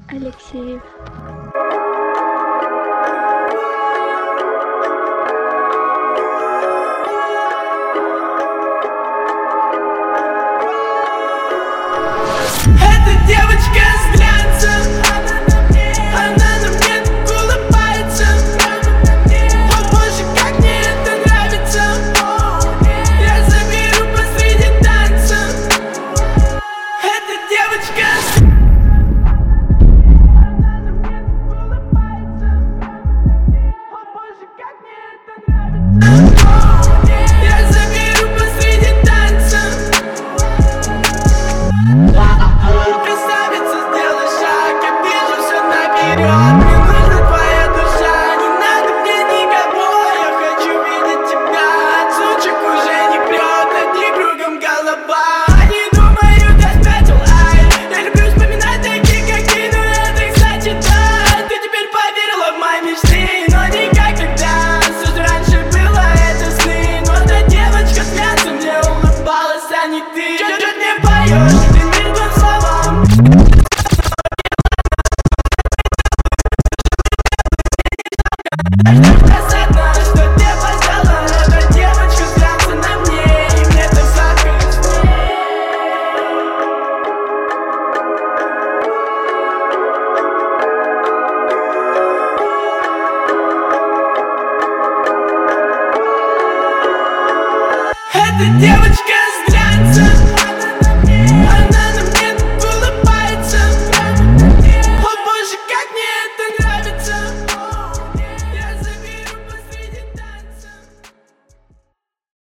Алексеев. Эта девочка с глянцем, она на мне так улыбается. О боже, как мне это нравится. Я заберу посреди танца. Эта девочка с... Она на мне так улыбается. О боже, как мне это нравится. Я заберу посреди танца. Красавица, сделай шаг, я вижу все наперед.